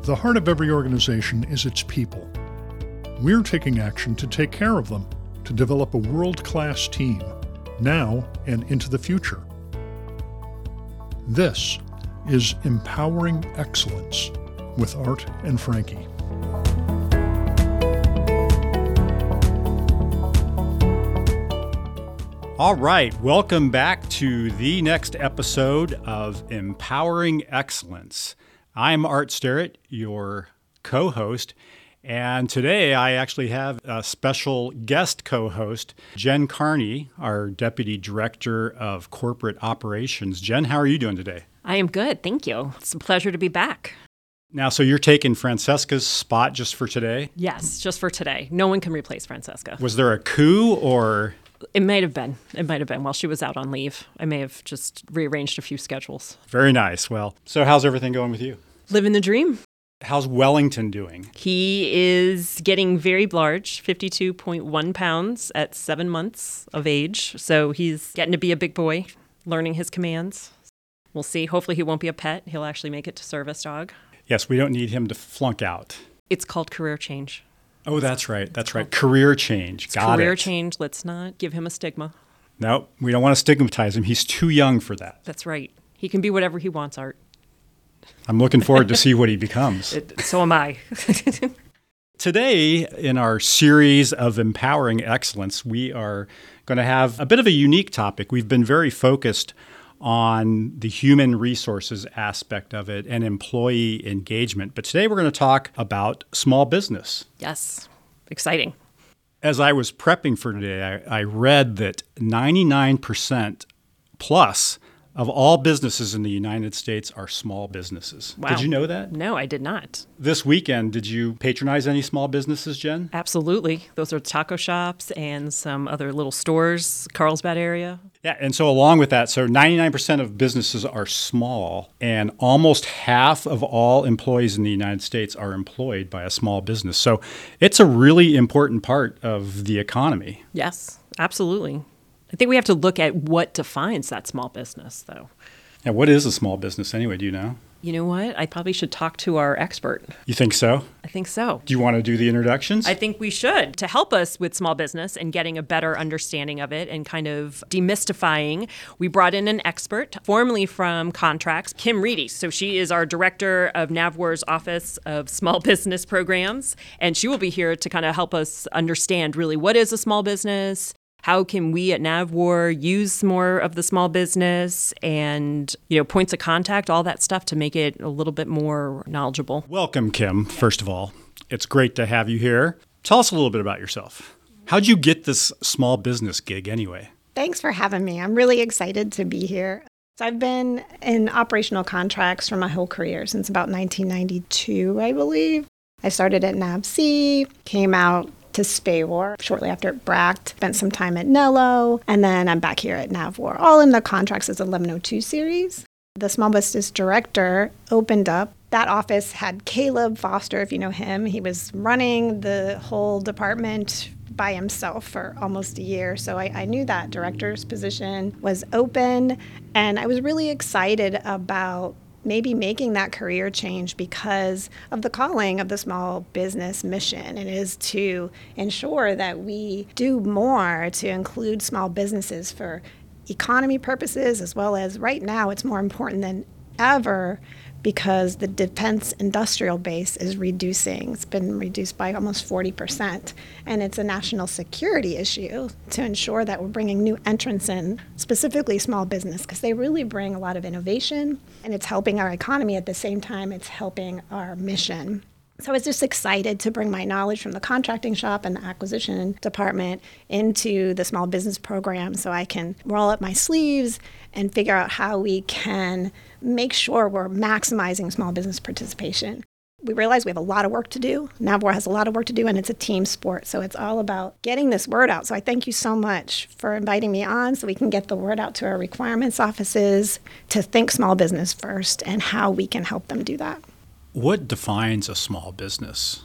the heart of every organization is its people. We're taking action to take care of them, to develop a world-class team, now and into the future. This is Empowering Excellence with Art and Frankie. All right, welcome back to the next episode of Empowering Excellence. I'm Art Sterrett, your co-host, and today I actually have a special guest co-host, Jen Carney, our Deputy Director of Corporate Operations. Jen, how are you doing today? I am good, thank you. It's a pleasure to be back. Now, so you're taking Francesca's spot just for today? Yes, just for today. No one can replace Francesca. Was there a coup or... It might have been. While she was out on leave. I may have just rearranged a few schedules. Very nice. Well, so how's everything going with you? Living the dream. How's Wellington doing? He is getting very large, 52.1 pounds at 7 months of age. So he's getting to be a big boy, learning his commands. We'll see. Hopefully he won't be a pet. He'll actually make it to service dog. Yes, we don't need him to flunk out. It's called career change. Oh, that's right. That's right. Career change. Got it. Career change. Let's not give him a stigma. No, we don't want to stigmatize him. He's too young for that. That's right. He can be whatever he wants, Art. I'm looking forward to see what he becomes. So am I. Today, in our series of Empowering Excellence, we are going to have a bit of a unique topic. We've been very focused on the human resources aspect of it and employee engagement. But today we're going to talk about small business. Yes, exciting. As I was prepping for today, I read that 99% plus of all businesses in the United States are small businesses. Wow. Did you know that? No, I did not. This weekend, did you patronize any small businesses, Jen? Absolutely. Those are taco shops and some other little stores, Carlsbad area. Yeah, and so along with that, so 99% of businesses are small, and almost half of all employees in the United States are employed by a small business. So it's a really important part of the economy. Yes, absolutely. I think we have to look at what defines that small business, though. Now, what is a small business anyway? Do you know? You know what? I probably should talk to our expert. You think so? I think so. Do you want to do the introductions? I think we should. To help us with small business and getting a better understanding of it and kind of demystifying, we brought in an expert, formerly from Contracts, Kim Reedy. So she is our director of NAVWAR's Office of Small Business Programs, and she will be here to kind of help us understand really what is a small business, how can we at NAVWAR use more of the small business and, points of contact, all that stuff to make it a little bit more knowledgeable. Welcome, Kim, first of all. It's great to have you here. Tell us a little bit about yourself. How'd you get this small business gig anyway? Thanks for having me. I'm really excited to be here. So I've been in operational contracts for my whole career since about 1992, I believe. I started at NAVC, came out to SPAWAR shortly after BRACT, spent some time at Nello, and then I'm back here at NAVWAR, all in the Contracts as 1102 series. The small business director opened up. That office had Caleb Foster, if you know him. He was running the whole department by himself for almost a year. So I knew that director's position was open, and I was really excited about maybe making that career change because of the calling of the small business mission. It is to ensure that we do more to include small businesses for economy purposes, as well as right now it's more important than ever because the defense industrial base is reducing. It's been reduced by almost 40%. And it's a national security issue to ensure that we're bringing new entrants in, specifically small business, because they really bring a lot of innovation, and it's helping our economy at the same time it's helping our mission. So I was just excited to bring my knowledge from the contracting shop and the acquisition department into the small business program so I can roll up my sleeves and figure out how we can make sure we're maximizing small business participation. We realize we have a lot of work to do. NAVWAR has a lot of work to do, and it's a team sport. So it's all about getting this word out. So I thank you so much for inviting me on so we can get the word out to our requirements offices to think small business first and how we can help them do that. What defines a small business?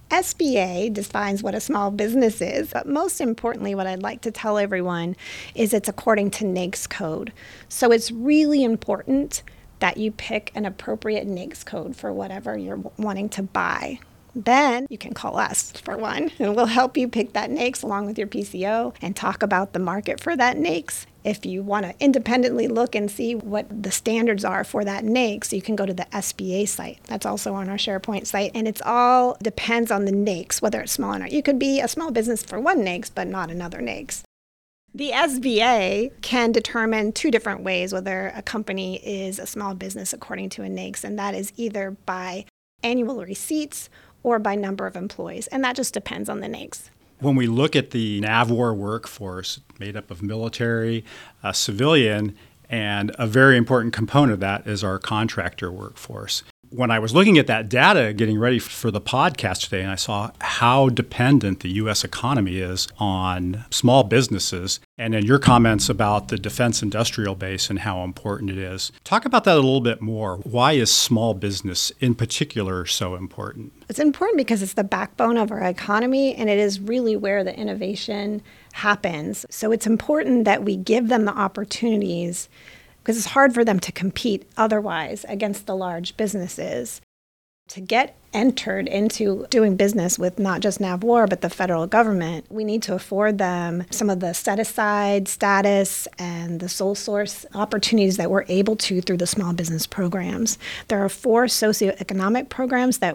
SBA defines what a small business is, but most importantly, what I'd like to tell everyone is it's according to NAICS code. So it's really important that you pick an appropriate NAICS code for whatever you're wanting to buy. Then you can call us for one, and we'll help you pick that NAICS along with your PCO and talk about the market for that NAICS. If you want to independently look and see what the standards are for that NAICS, you can go to the SBA site. That's also on our SharePoint site. And it's all depends on the NAICS, whether it's small or not. You could be a small business for one NAICS, but not another NAICS. The SBA can determine two different ways whether a company is a small business according to a NAICS, and that is either by annual receipts or by number of employees, and that just depends on the NAICS. When we look at the NAVWAR workforce made up of military, civilian, and a very important component of that is our contractor workforce. When I was looking at that data, getting ready for the podcast today, and I saw how dependent the U.S. economy is on small businesses, and then your comments about the defense industrial base and how important it is. Talk about that a little bit more. Why is small business in particular so important? It's important because it's the backbone of our economy, and it is really where the innovation happens. So it's important that we give them the opportunities, because it's hard for them to compete otherwise against the large businesses. To get entered into doing business with not just NAVWAR, but the federal government, we need to afford them some of the set-aside status and the sole source opportunities that we're able to through the small business programs. There are 4 socioeconomic programs that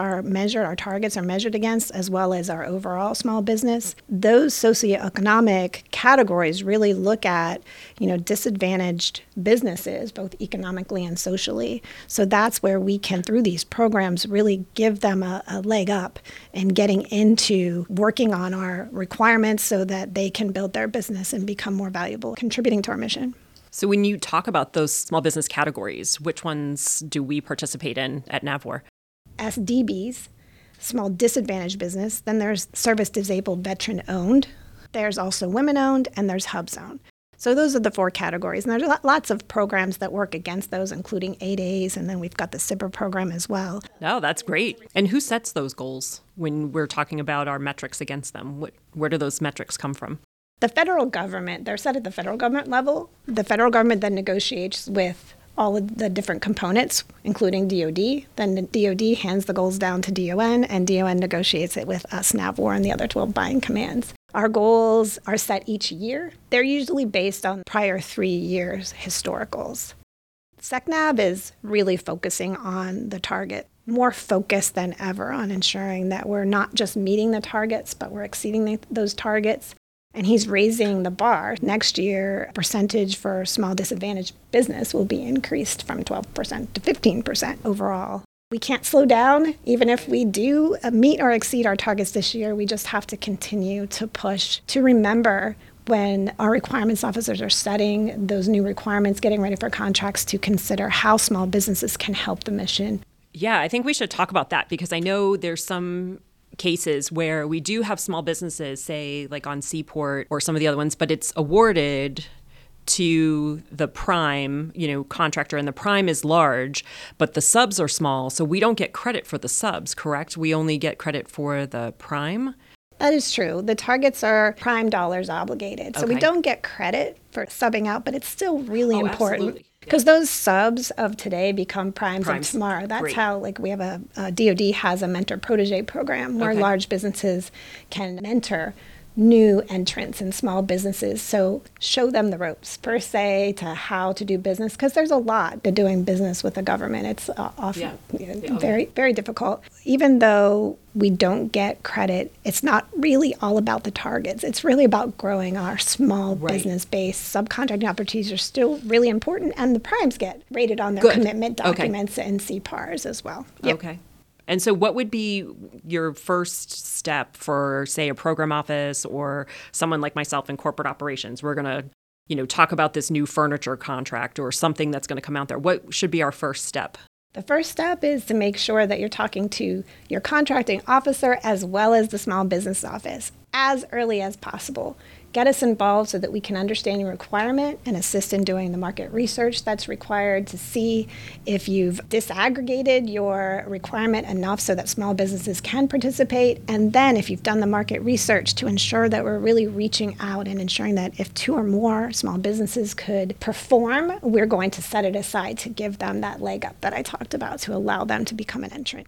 our targets are measured against, as well as our overall small business. Those socioeconomic categories really look at, disadvantaged businesses, both economically and socially. So that's where we can, through these programs, really give them a leg up in getting into working on our requirements so that they can build their business and become more valuable, contributing to our mission. So when you talk about those small business categories, which ones do we participate in at NAVWAR? SDBs, small disadvantaged business. Then there's service disabled veteran owned. There's also women owned, and there's HubZone. So those are the 4 categories. And there's lots of programs that work against those, including 8As, and then we've got the SIBR program as well. Oh, that's great. And who sets those goals when we're talking about our metrics against them? Where do those metrics come from? The federal government, they're set at the federal government level. The federal government then negotiates with all of the different components, including DOD. Then the DOD hands the goals down to DON, and DON negotiates it with us, NAVWAR, and the other 12 buying commands. Our goals are set each year. They're usually based on prior 3 years' historicals. SecNav is really focusing on the target, more focused than ever on ensuring that we're not just meeting the targets, but we're exceeding those targets. And he's raising the bar. Next year, percentage for small disadvantaged business will be increased from 12% to 15% overall. We can't slow down. Even if we do meet or exceed our targets this year, we just have to continue to push to remember when our requirements officers are setting those new requirements, getting ready for contracts, to consider how small businesses can help the mission. Yeah, I think we should talk about that, because I know there's some cases where we do have small businesses, say like on Seaport or some of the other ones, but it's awarded to the prime, contractor, and the prime is large, but the subs are small, so we don't get credit for the subs, correct? We only get credit for the prime? That is true. The targets are prime dollars obligated, so we don't get credit for subbing out, but it's still really important. Because those subs of today become primes of tomorrow. That's how, we have a DOD has a mentor protege program where large businesses can mentor new entrants and small businesses. So show them the ropes, per se, to how to do business, because there's a lot to doing business with the government. It's often very, very difficult. Even though we don't get credit, it's not really all about the targets. It's really about growing our small business base. Subcontracting opportunities are still really important, and the primes get rated on their commitment documents and CPARs as well. Yep. Okay. And so what would be your first step for, say, a program office or someone like myself in corporate operations? We're going to, talk about this new furniture contract or something that's going to come out there. What should be our first step? The first step is to make sure that you're talking to your contracting officer as well as the small business office as early as possible. get us involved so that we can understand your requirement and assist in doing the market research that's required to see if you've disaggregated your requirement enough so that small businesses can participate. And then if you've done the market research, to ensure that we're really reaching out and ensuring that if 2 or more small businesses could perform, we're going to set it aside to give them that leg up that I talked about to allow them to become an entrant.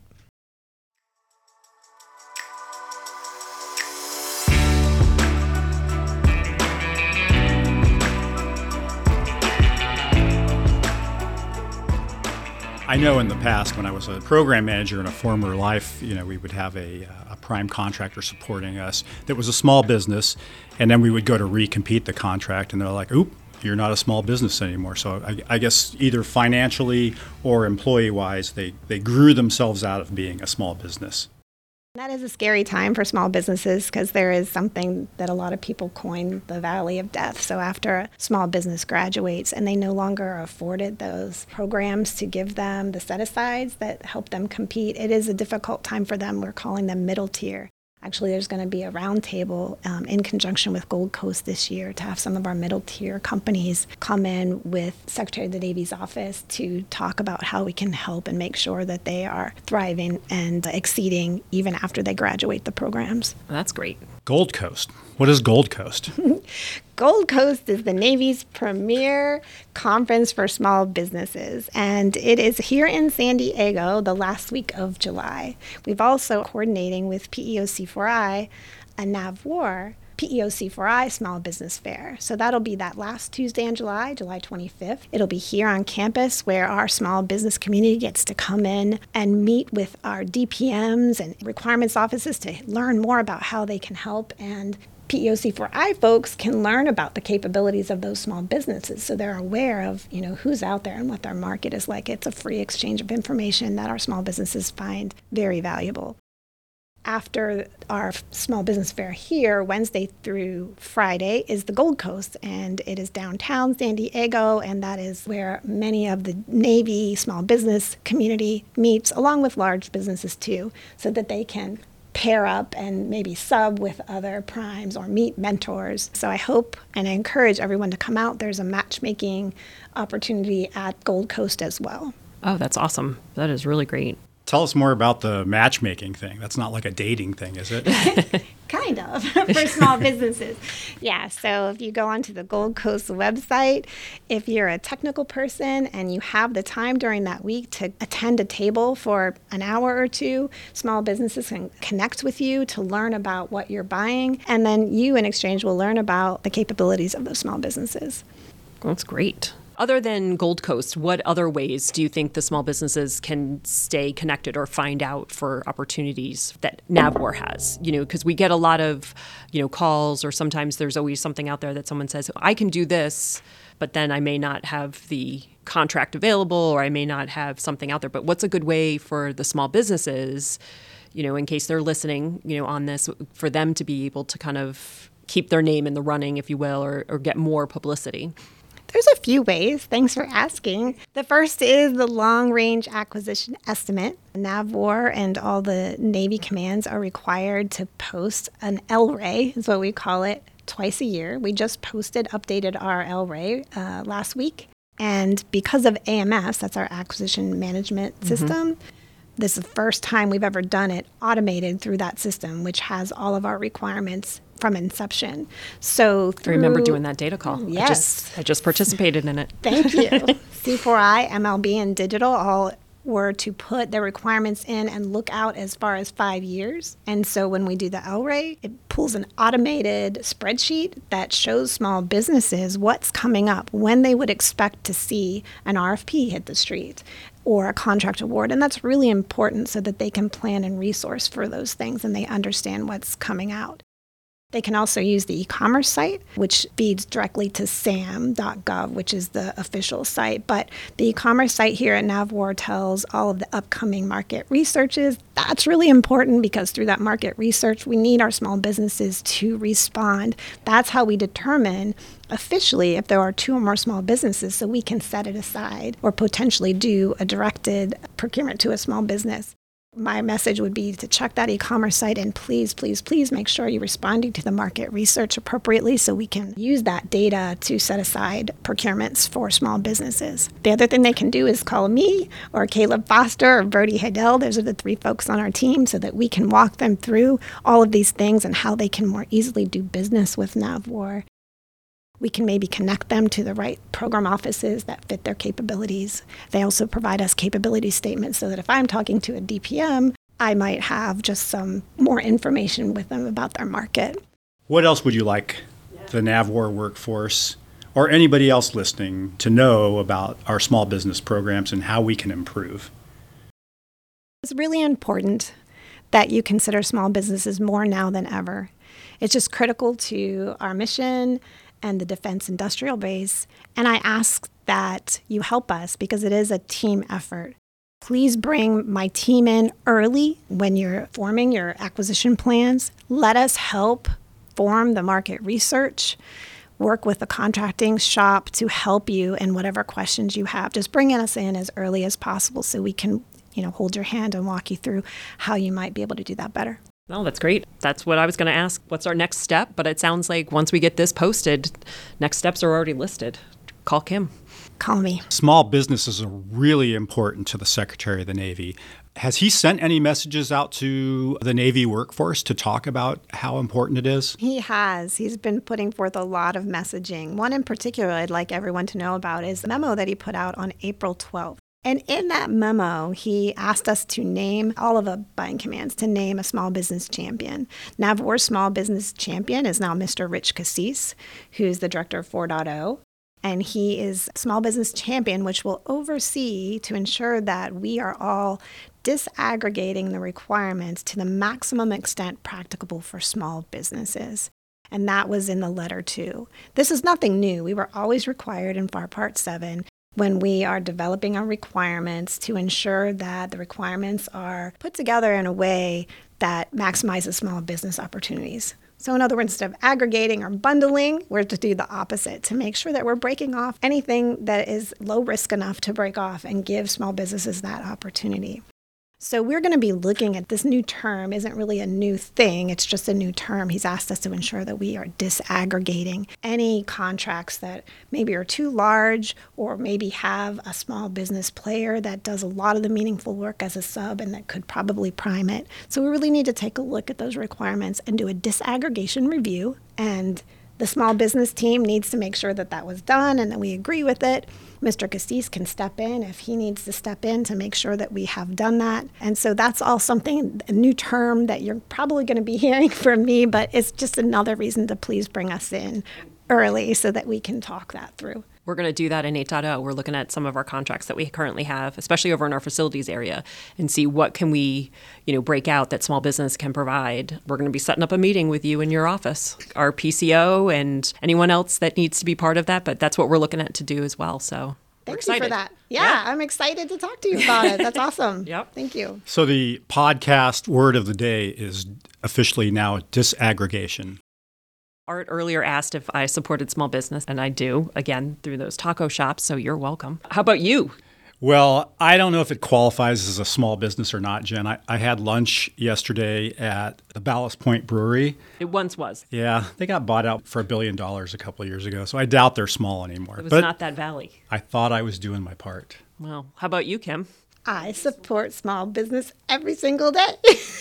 I know in the past when I was a program manager in a former life, we would have a prime contractor supporting us that was a small business, and then we would go to recompete the contract, and they're like, oop, you're not a small business anymore. So I guess either financially or employee-wise, they grew themselves out of being a small business. That is a scary time for small businesses because there is something that a lot of people coin the valley of death. So after a small business graduates and they no longer are afforded those programs to give them the set-asides that help them compete, it is a difficult time for them. We're calling them middle tier. Actually, there's going to be a roundtable in conjunction with Gold Coast this year to have some of our middle tier companies come in with Secretary of the Navy's office to talk about how we can help and make sure that they are thriving and exceeding even after they graduate the programs. That's great. Gold Coast. What is Gold Coast? Gold Coast is the Navy's premier conference for small businesses, and it is here in San Diego the last week of July. We've also coordinating with PEOC4I, a NAVWAR, PEOC4I Small Business Fair. So that'll be that last Tuesday in July 25th. It'll be here on campus where our small business community gets to come in and meet with our DPMs and requirements offices to learn more about how they can help, and PEOC4I folks can learn about the capabilities of those small businesses so they're aware of, who's out there and what their market is like. It's a free exchange of information that our small businesses find very valuable. After our small business fair here, Wednesday through Friday, is the Gold Coast, and it is downtown San Diego, and that is where many of the Navy small business community meets, along with large businesses too, so that they can pair up and maybe sub with other primes or meet mentors. So I hope and I encourage everyone to come out. There's a matchmaking opportunity at Gold Coast as well. Oh, that's awesome. That is really great. Tell us more about the matchmaking thing. That's not like a dating thing, is it? Kind of, for small businesses. Yeah, so if you go onto the Gold Coast website, if you're a technical person and you have the time during that week to attend a table for an hour or two, small businesses can connect with you to learn about what you're buying, and then you in exchange will learn about the capabilities of those small businesses. That's great. Other than Gold Coast, what other ways do you think the small businesses can stay connected or find out for opportunities that NAVWAR has? Because we get a lot of, calls, or sometimes there's always something out there that someone says, I can do this, but then I may not have the contract available, or I may not have something out there. But what's a good way for the small businesses, in case they're listening, on this, for them to be able to kind of keep their name in the running, if you will, or get more publicity? There's a few ways. Thanks for asking. The first is the long-range acquisition estimate. NAVWAR and all the Navy commands are required to post an LRAY, is what we call it, twice a year. We just updated our LRAY last week. And because of AMS, that's our acquisition management system, this is the first time we've ever done it automated through that system, which has all of our requirements from inception. So I remember doing that data call. Yes. I just participated in it. Thank you. C4I, MLB, and Digital all were to put their requirements in and look out as far as 5 years. And so when we do the LRAY, it pulls an automated spreadsheet that shows small businesses what's coming up, when they would expect to see an RFP hit the street or a contract award. And that's really important so that they can plan and resource for those things and they understand what's coming out. They can also use the e-commerce site, which feeds directly to sam.gov, which is the official site. But the e-commerce site here at NAVWAR tells all of the upcoming market researches. That's really important because through that market research, we need our small businesses to respond. That's how we determine officially if there are 2 or more small businesses, so we can set it aside or potentially do a directed procurement to a small business. My message would be to check that e-commerce site and please, please, please make sure you're responding to the market research appropriately so we can use that data to set aside procurements for small businesses. The other thing they can do is call me or Caleb Foster or Brody Hidell. Those are the 3 folks on our team so that we can walk them through all of these things and how they can more easily do business with Navwar. We can maybe connect them to the right program offices that fit their capabilities. They also provide us capability statements so that if I'm talking to a DPM, I might have just some more information with them about their market. What else would you like the Navwar workforce or anybody else listening to know about our small business programs and how we can improve? It's really important that you consider small businesses more now than ever. It's just critical to our mission and the defense industrial base. And I ask that you help us because it is a team effort. Please bring my team in early when you're forming your acquisition plans. Let us help form the market research, work with the contracting shop to help you in whatever questions you have. Just bring us in as early as possible so we can, hold your hand and walk you through how you might be able to do that better. No, that's great. That's what I was going to ask. What's our next step? But it sounds like once we get this posted, next steps are already listed. Call Kim. Call me. Small businesses are really important to the Secretary of the Navy. Has he sent any messages out to the Navy workforce to talk about how important it is? He has. He's been putting forth a lot of messaging. One in particular I'd like everyone to know about is the memo that he put out on April 12th. And in that memo, he asked us to name all of the buying commands to name a small business champion. Navwar's small business champion is now Mr. Rich Cassis, who's the director of 4.0. And he is small business champion, which will oversee to ensure that we are all disaggregating the requirements to the maximum extent practicable for small businesses. And that was in the letter too. This is nothing new. We were always required in FAR Part 7 when we are developing our requirements to ensure that the requirements are put together in a way that maximizes small business opportunities. So in other words, instead of aggregating or bundling, we're to do the opposite, to make sure that we're breaking off anything that is low risk enough to break off and give small businesses that opportunity. So we're going to be looking at this new term. Isn't really a new thing. It's just a new term. He's asked us to ensure that we are disaggregating any contracts that maybe are too large or maybe have a small business player that does a lot of the meaningful work as a sub and that could probably prime it. So we really need to take a look at those requirements and do a disaggregation review. And the small business team needs to make sure that that was done and that we agree with it. Mr. Cassis can step in if he needs to step in to make sure that we have done that. And so that's all something, a new term that you're probably going to be hearing from me, but it's just another reason to please bring us in early so that we can talk that through. We're going to do that in 8.0. We're looking at some of our contracts that we currently have, especially over in our facilities area, and see what can we, break out that small business can provide. We're going to be setting up a meeting with you in your office, our PCO and anyone else that needs to be part of that. But that's what we're looking at to do as well. So Thank you for that. Yeah, I'm excited to talk to you about it. That's awesome. Yep. Thank you. So the podcast word of the day is officially now disaggregation. Art earlier asked if I supported small business, and I do, again, through those taco shops, so you're welcome. How about you? Well, I don't know if it qualifies as a small business or not, Jen. I had lunch yesterday at the Ballast Point Brewery. It once was. Yeah, they got bought out for $1 billion a couple of years ago, so I doubt they're small anymore. It was but not that valley. I thought I was doing my part. Well, how about you, Kim? I support small business every single day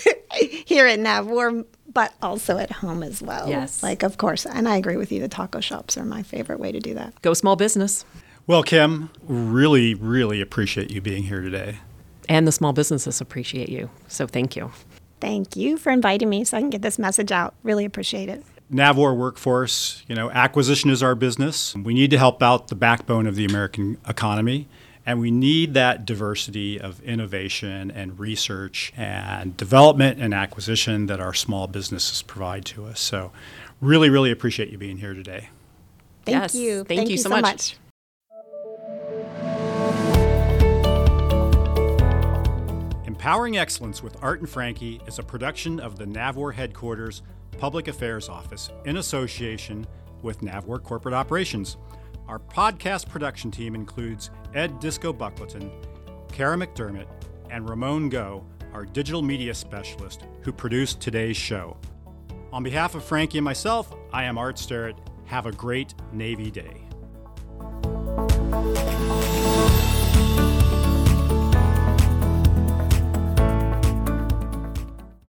here at Navwar, but also at home as well. Yes. Of course, and I agree with you, the taco shops are my favorite way to do that. Go small business. Well, Kim, really, really appreciate you being here today. And the small businesses appreciate you, so thank you. Thank you for inviting me so I can get this message out. Really appreciate it. Navwar Workforce, acquisition is our business. We need to help out the backbone of the American economy. And we need that diversity of innovation and research and development and acquisition that our small businesses provide to us. So really, really appreciate you being here today. Thank you. Thank you so much. Empowering Excellence with Art and Frankie is a production of the Navwar Headquarters Public Affairs Office in association with Navwar Corporate Operations. Our podcast production team includes Ed Disco Buckleton, Kara McDermott, and Ramon Go, our digital media specialist who produced today's show. On behalf of Frankie and myself, I am Art Sterrett. Have a great Navy Day.